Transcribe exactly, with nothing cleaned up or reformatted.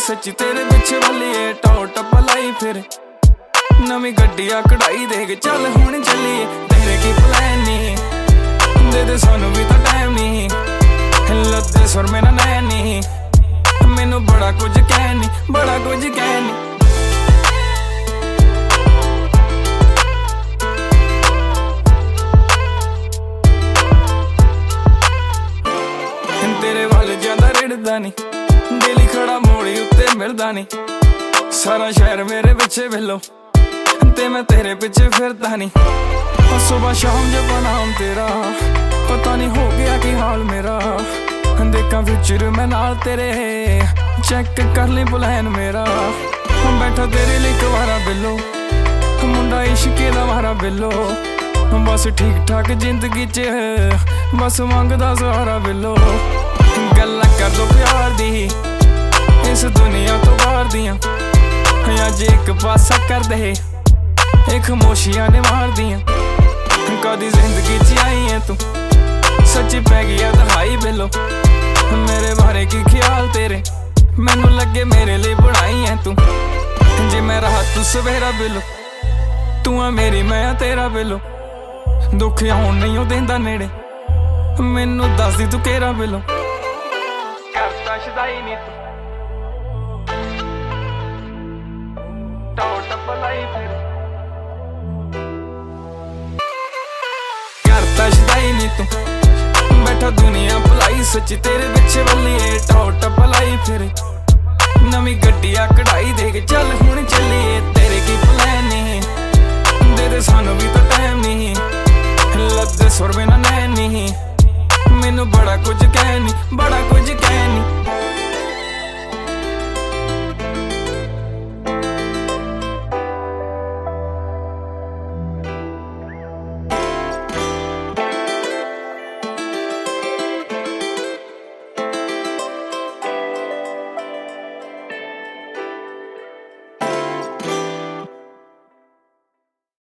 सच्ची तेरे पिछे वाली टॉ टप लाई फिर नवी गड्डी आ कढ़ाई देख चल हुण चलीए तेरे की प्लान नी दे दे सानू भी तो टाइम नी लद्दे सुर मेरा नैन नी मैनू बड़ा कुछ कहनी बड़ा कुछ कहनी तेरे वाल ज्यादा रिड़दा नी दिल खड़ा मोड़ी उत्ते मिलदा नी सारा शहर मेरे पिछे वेलो ते मैं तेरे पिछे फिरदा नी सुबह शाम जब नाम तेरा पता नहीं हो गया कि हाल मेरा देखा फ्यूचर मैं नाल तेरे चेक कर ली प्लान मेरा बैठा तेरे लिए कवारा बिलो मुंडा इश्के दा मारा बिलो बस ठीक ठाक जिंदगी च बस मंगदा सहारा बिलो गल्लां कर दो प्यार दी इस दुनिया तो बाहर दियां अज एक पासा कर दे एक खामोशियां ने मार दियां कदी जिंदगी च आई है तू सच्ची पै गया दहाई बिलो मेरे बारे की ख्याल तेरे मैनू लगे मेरे लिए बनाई है तू जे मैं रहा तू सवेरा बिलो तू आ मेरी मैं आ तेरा बिलो दुख आउण नहीं देंदा नेड़े मैनू दस दी तू केरा बिलो करता शदाई नी तू टॉ टप लाई फिर करता शदाई नी तू बैठा दुनिया भलाई सच्ची तेरे पिछे वाली टॉ टप लाई फिर नवी गड्डी आ कढ़ाई देख चल हुण चलीए तेरे की प्लान नी दे दे सानू भी तो टाइम नी लद्दे सुर मेरा नैन नी मैनू बड़ा कुछ कहनी बड़ा कुछ